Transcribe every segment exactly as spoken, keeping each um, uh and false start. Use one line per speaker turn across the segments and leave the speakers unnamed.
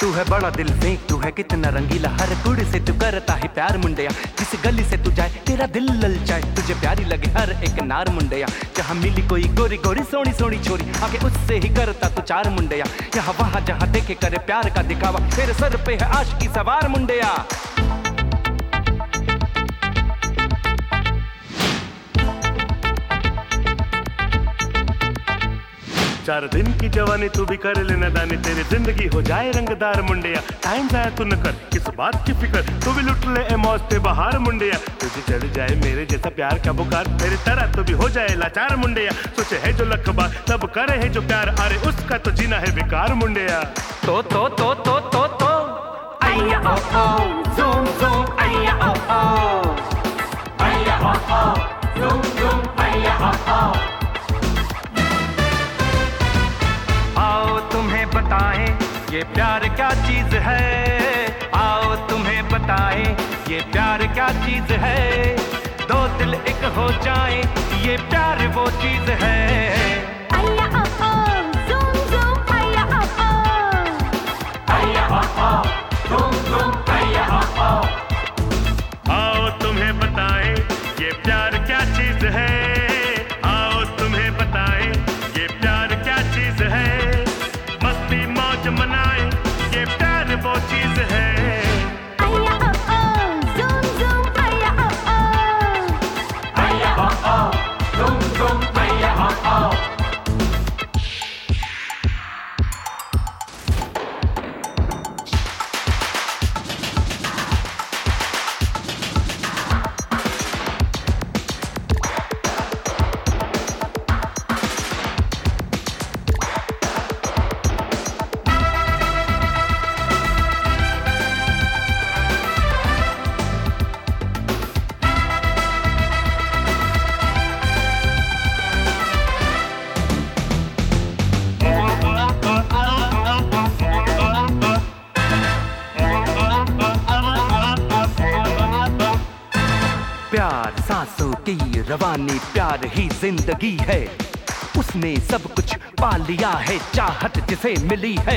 तू है बड़ा दिल फेंक, तू है कितना रंगीला, हर कुड़ी से तू करता है प्यार मुंडिया। जिस गली से तू जाए तेरा दिल ललचाए, तुझे प्यारी लगे हर एक नार मुंडिया। जहाँ मिली कोई गोरी गोरी सोनी सोनी छोरी, आगे उससे ही करता तू चार मुंडिया। यहाँ वहाँ जहाँ देखे करे प्यार का दिखावा, तेरे सर पे है आशिकी सवार मुंडिया।
चार दिन की जवानी तू भी कर लेना दानी, तेरी जिंदगी हो जाए रंगदार मुंडिया। टाइम जाया तू न कर किस बात की फिक्र, तू भी लुट ले ए मौज पे बहार मुंडिया। तुझे चढ़ जाए मेरे जैसा प्यार का बुखार, तेरी तरह तू भी हो जाए लाचार मुंडिया। सोचे है जो लख बार तब करे है जो प्यार, अरे उसका तो जीना है बेकार मुंडिया।
तो तो तो तो तो तो आया ओ ओ ज़ूम ज़ूम आया ओ ओ आया ओ ओ ज़ूम ज़ूम आया ओ ओ। आओ तुम्हें बताएं ये प्यार क्या चीज है, आओ तुम्हें बताएं ये प्यार क्या चीज है। दो दिल एक हो जाएं ये प्यार वो चीज है।
आया ओ ओ ज़ूम ज़ूम आया ओ ओ
आया ओ ओ ज़ूम ज़ूम आया ओ ओ।
आओ तुम्हें बताएं ये प्यार क्या चीज है, आओ तुम्हें बताएं ये प्यार क्या चीज है। मस्ती मौज मनाए ये प्यार वो चीज है।
आया ओ ओ ज़ूम ज़ूम आया ओ ओ
आया ओ ओ ज़ूम ज़ूम आया ओ ओ। प्यार सांसों की रवानी, प्यार ही जिंदगी है, उसने सब कुछ पा लिया है चाहत जिसे मिली है।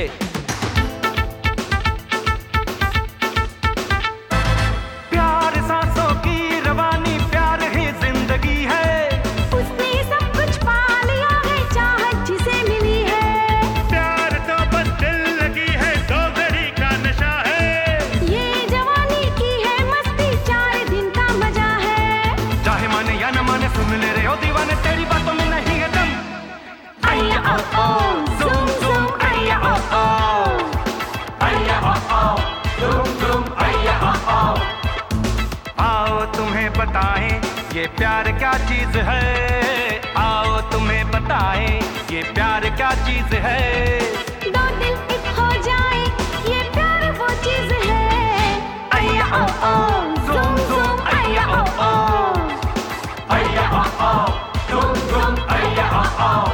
प्यार सांसों की रवानी, प्यार ही जिंदगी है,
उसने सब कुछ पा लिया है चाहत जिसे मिली है।
प्यार तो बस दिल लगी है, दो घड़ी का नशा है।
ये जवानी की है मस्ती, चार दिन का मजा है।
चाहे माने या न माने सुन ले रे ओ दीवाने, तेरी बातों में नहीं है दम।
आया ओ ओ ज़ूम ज़ूम आया ओ ओ
आया ओ ओ ज़ूम ज़ूम आया ओ ओ। आओ तुम्हें बताएं ये प्यार क्या चीज है, आओ तुम्हें बताएं ये प्यार क्या चीज है।
दो दिल एक हो जाए ये प्यार वो चीज है। आया ओ ओ ज़ूम ज़ूम आया ओ ओ
आया ओ ओ ज़ूम ज़ूम आया ओ ओ।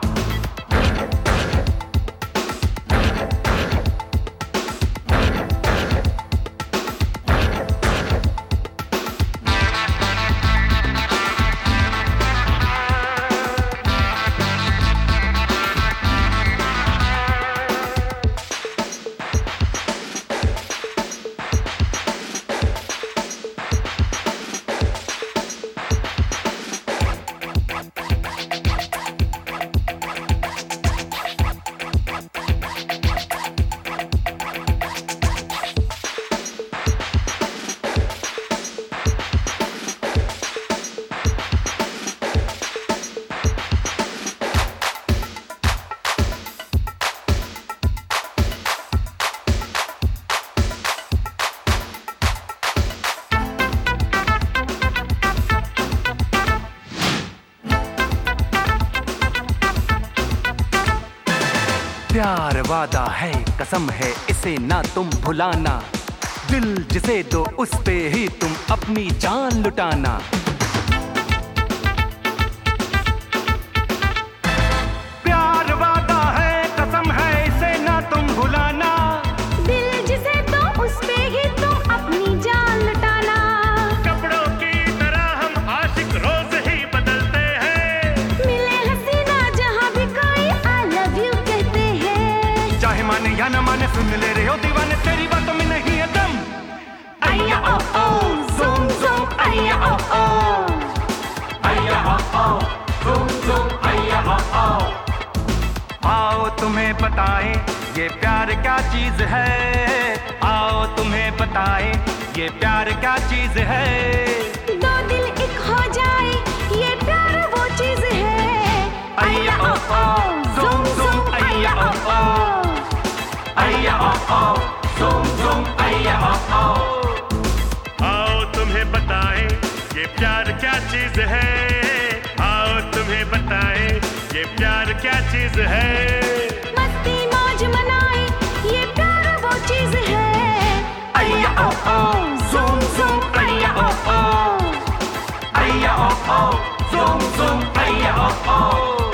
प्यार वादा है कसम है इसे ना तुम भुलाना, दिल जिसे दो उस पे ही तुम अपनी जान लुटाना। प्यार वादा है कसम है इसे ना तुम भुलाना,
दिल जिसे दो उस पे ही तुम अपनी जान लुटाना।
कपड़ों की तरह हम आशिक रोज ही बदलते हैं,
मिले हसीना जहाँ भी कोई आई लव यू कहते हैं।
चाहे माने या न माने सुन ले रहे हो zoom, अय्या ओ ओ। आओ तुम्हें बताएं ये प्यार क्या चीज है, आओ तुम्हें बताएं ये प्यार क्या चीज है।
दो दिल एक हो जाए ये प्यार वो चीज है।
अय्या ओ ओ, zoom zoom, अय्या ओ ओ, अय्या ओ ओ, zoom zoom, अय्या ओ ओ।
आओ तुम्हें बताएं ये प्यार क्या चीज है, आओ तुम्हें बताएं ये प्यार क्या चीज है।
मस्ती मौज मनाए ये प्यार वो चीज है।
अय्या ओ ओ, zoom zoom, अय्या ओ ओ, अय्या ओ ओ, zoom zoom, अय्या ओ ओ।